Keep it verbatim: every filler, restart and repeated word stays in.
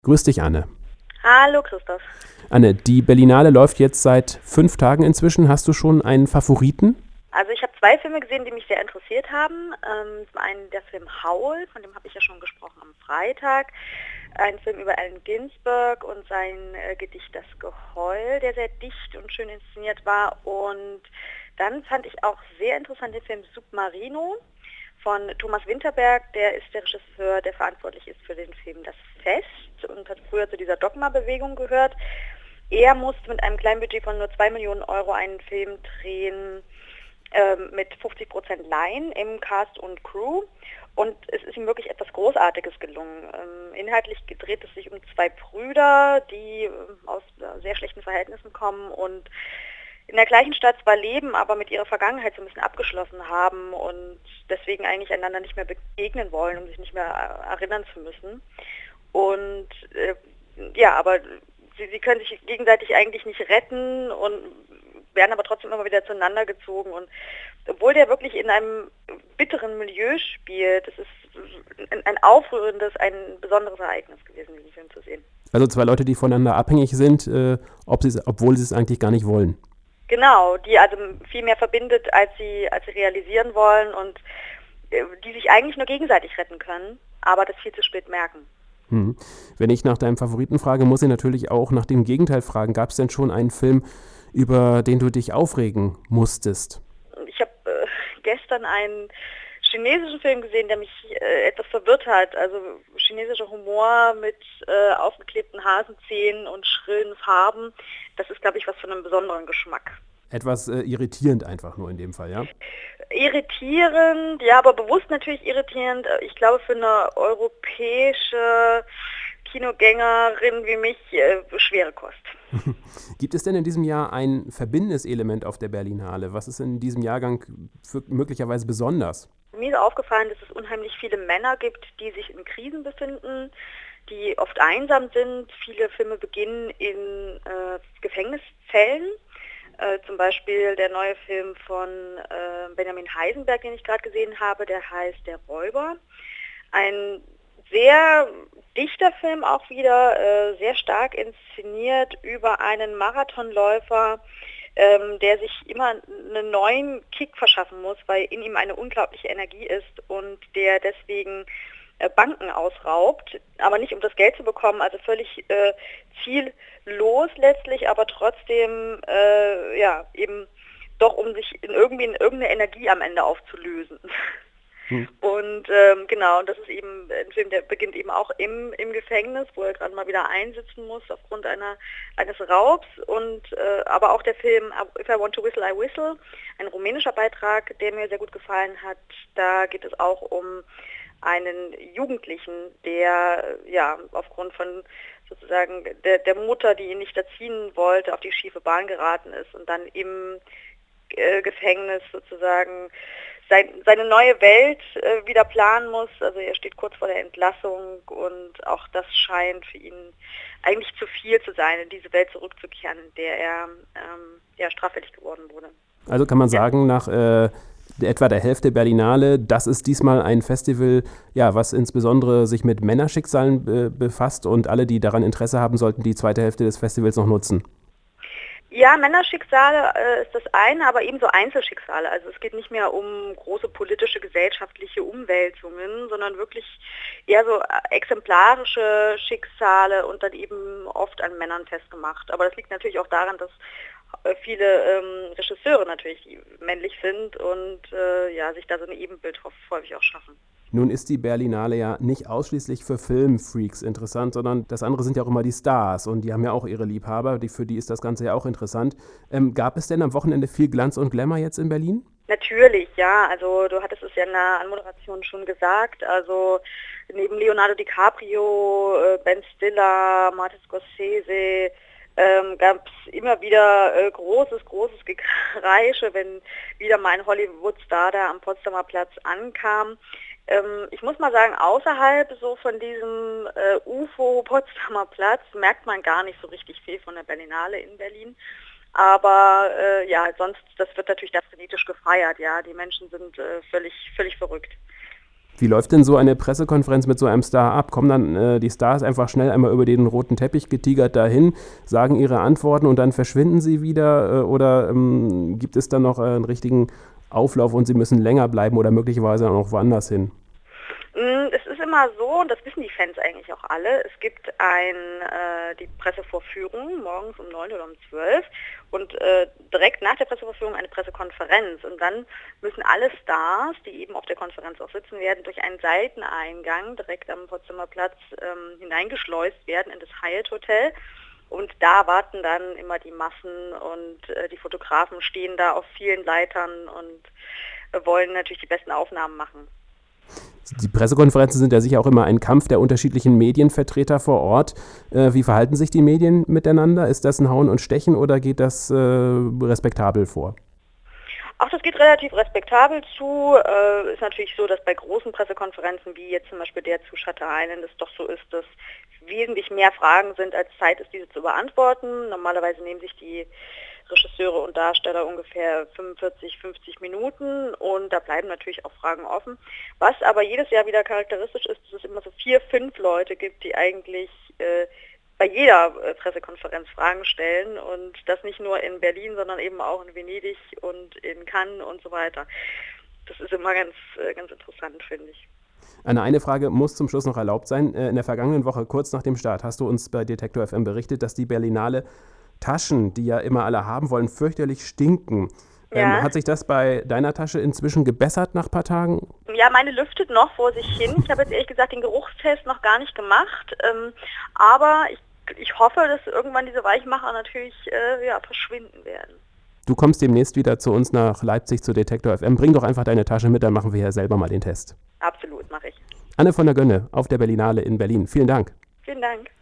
Grüß dich, Anne. Hallo Christoph. Anne, die Berlinale läuft jetzt seit fünf Tagen inzwischen. Hast du schon einen Favoriten? Also ich habe zwei Filme gesehen, die mich sehr interessiert haben. Ähm, zum einen der Film Howl, von dem habe ich ja schon gesprochen am Freitag. Ein Film über Allen Ginsberg und sein äh, Gedicht Das Geheul, der sehr dicht und schön inszeniert war. Und dann fand ich auch sehr interessant den Film Submarino von Thomas Winterberg. Der ist der Regisseur, der verantwortlich ist für den Film Das Fest und hat früher zu dieser Dogma-Bewegung gehört. Er musste mit einem kleinen Budget von nur zwei Millionen Euro einen Film drehen ähm, mit fünfzig Prozent Laien im Cast und Crew. Und es ist ihm wirklich etwas Großartiges gelungen. Ähm, inhaltlich dreht es sich um zwei Brüder, die äh, aus äh, sehr schlechten Verhältnissen kommen und in der gleichen Stadt zwar leben, aber mit ihrer Vergangenheit so ein bisschen abgeschlossen haben und deswegen eigentlich einander nicht mehr begegnen wollen, um sich nicht mehr äh, erinnern zu müssen. Und äh, ja, aber sie, sie können sich gegenseitig eigentlich nicht retten und werden aber trotzdem immer wieder zueinander gezogen. Und obwohl der wirklich in einem bitteren Milieu spielt, das ist ein, ein aufrührendes, ein besonderes Ereignis gewesen, diesen Film zu sehen. Also zwei Leute, die voneinander abhängig sind, äh, ob sie, obwohl sie es eigentlich gar nicht wollen. Genau, die also viel mehr verbindet, als sie, als sie realisieren wollen und äh, die sich eigentlich nur gegenseitig retten können, aber das viel zu spät merken. Hm. Wenn ich nach deinem Favoriten frage, muss ich natürlich auch nach dem Gegenteil fragen. Gab es denn schon einen Film, über den du dich aufregen musstest? Ich habe äh, gestern einen chinesischen Film gesehen, der mich äh, etwas verwirrt hat. Also chinesischer Humor mit äh, aufgeklebten Hasenzähnen und schrillen Farben. Das ist, glaube ich, was von einem besonderen Geschmack. Etwas äh, irritierend einfach nur in dem Fall, ja? Irritierend, ja, aber bewusst natürlich irritierend. Ich glaube, für eine europäische Kinogängerin wie mich äh, schwere Kost. Gibt es denn in diesem Jahr ein verbindendes Element auf der Berlinale? Was ist in diesem Jahrgang für, möglicherweise besonders? Mir ist aufgefallen, dass es unheimlich viele Männer gibt, die sich in Krisen befinden, die oft einsam sind. Viele Filme beginnen in äh, Gefängniszellen. Äh, zum Beispiel der neue Film von äh, Benjamin Heisenberg, den ich gerade gesehen habe, der heißt Der Räuber. Ein sehr dichter Film auch wieder, äh, sehr stark inszeniert über einen Marathonläufer, ähm, der sich immer einen neuen Kick verschaffen muss, weil in ihm eine unglaubliche Energie ist und der deswegen äh, Banken ausraubt, aber nicht um das Geld zu bekommen, also völlig äh, ziellos letztlich, aber trotzdem äh, ja eben doch um sich in irgendwie in irgendeine Energie am Ende aufzulösen. Hm. Und ähm, genau, und das ist eben ein Film, der beginnt eben auch im, im Gefängnis, wo er gerade mal wieder einsitzen muss aufgrund einer, eines Raubs. Und äh, aber auch der Film If I Want to Whistle, I Whistle, ein rumänischer Beitrag, der mir sehr gut gefallen hat. Da geht es auch um einen Jugendlichen, der ja aufgrund von sozusagen der, der Mutter, die ihn nicht erziehen wollte, auf die schiefe Bahn geraten ist und dann im äh, Gefängnis sozusagen sein, seine neue Welt äh, wieder planen muss. Also er steht kurz vor der Entlassung und auch das scheint für ihn eigentlich zu viel zu sein, in diese Welt zurückzukehren, in der er ähm, ja, straffällig geworden wurde. Also kann man sagen, nach äh, etwa der Hälfte Berlinale, das ist diesmal ein Festival, ja, was insbesondere sich mit Männerschicksalen be- befasst und alle, die daran Interesse haben, sollten die zweite Hälfte des Festivals noch nutzen. Ja, Männerschicksale äh, ist das eine, aber ebenso Einzelschicksale. Also es geht nicht mehr um große politische, gesellschaftliche Umwälzungen, sondern wirklich eher so exemplarische Schicksale und dann eben oft an Männern festgemacht. Aber das liegt natürlich auch daran, dass äh, viele ähm, Regisseure natürlich männlich sind und äh, ja, sich da so ein Ebenbild häufig auch schaffen. Nun ist die Berlinale ja nicht ausschließlich für Filmfreaks interessant, sondern das andere sind ja auch immer die Stars und die haben ja auch ihre Liebhaber, die, für die ist das Ganze ja auch interessant. Ähm, gab es denn am Wochenende viel Glanz und Glamour jetzt in Berlin? Natürlich, ja. Also du hattest es ja in der Anmoderation schon gesagt. Also neben Leonardo DiCaprio, äh, Ben Stiller, Martin Scorsese ähm, gab es immer wieder äh, großes, großes Gekreische, wenn wieder mal ein Hollywood-Star da am Potsdamer Platz ankam. Ähm, ich muss mal sagen, außerhalb so von diesem äh, U F O Potsdamer Platz merkt man gar nicht so richtig viel von der Berlinale in Berlin. Aber äh, ja, sonst, das wird natürlich da frenetisch gefeiert, ja. Die Menschen sind äh, völlig, völlig verrückt. Wie läuft denn so eine Pressekonferenz mit so einem Star ab? Kommen dann äh, die Stars einfach schnell einmal über den roten Teppich getigert dahin, sagen ihre Antworten und dann verschwinden sie wieder? Äh, oder ähm, gibt es dann noch äh, einen richtigen Auflauf und sie müssen länger bleiben oder möglicherweise auch noch woanders hin? Es ist immer so, und das wissen die Fans eigentlich auch alle, es gibt ein, äh, die Pressevorführung morgens um neun oder um zwölf und äh, direkt nach der Pressevorführung eine Pressekonferenz. Und dann müssen alle Stars, die eben auf der Konferenz auch sitzen werden, durch einen Seiteneingang direkt am Potsdamer Platz ähm, hineingeschleust werden in das Hyatt Hotel. Und da warten dann immer die Massen und äh, die Fotografen stehen da auf vielen Leitern und äh, wollen natürlich die besten Aufnahmen machen. Die Pressekonferenzen sind ja sicher auch immer ein Kampf der unterschiedlichen Medienvertreter vor Ort. Äh, wie verhalten sich die Medien miteinander? Ist das ein Hauen und Stechen oder geht das äh, respektabel vor? Auch das geht relativ respektabel zu. Äh, ist natürlich so, dass bei großen Pressekonferenzen, wie jetzt zum Beispiel der zu Shutter Island, es doch so ist, dass wesentlich mehr Fragen sind, als Zeit ist, diese zu beantworten. Normalerweise nehmen sich die Regisseure und Darsteller ungefähr fünfundvierzig, fünfzig Minuten und da bleiben natürlich auch Fragen offen. Was aber jedes Jahr wieder charakteristisch ist, dass es immer so vier, fünf Leute gibt, die eigentlich äh, bei jeder äh, Pressekonferenz Fragen stellen und das nicht nur in Berlin, sondern eben auch in Venedig und in Cannes und so weiter. Das ist immer ganz, äh, ganz interessant, finde ich. Eine, eine Frage muss zum Schluss noch erlaubt sein. In der vergangenen Woche, kurz nach dem Start, hast du uns bei Detektor F M berichtet, dass die Berlinale Taschen, die ja immer alle haben wollen, fürchterlich stinken. Ja. Ähm, hat sich das bei deiner Tasche inzwischen gebessert nach ein paar Tagen? Ja, meine lüftet noch vor sich hin. Ich habe jetzt ehrlich gesagt den Geruchstest noch gar nicht gemacht. Ähm, aber ich, ich hoffe, dass irgendwann diese Weichmacher natürlich äh, ja, verschwinden werden. Du kommst demnächst wieder zu uns nach Leipzig zu Detektor F M. Bring doch einfach deine Tasche mit, dann machen wir ja selber mal den Test. Absolut, mache ich. Anne von der Gönne auf der Berlinale in Berlin. Vielen Dank. Vielen Dank.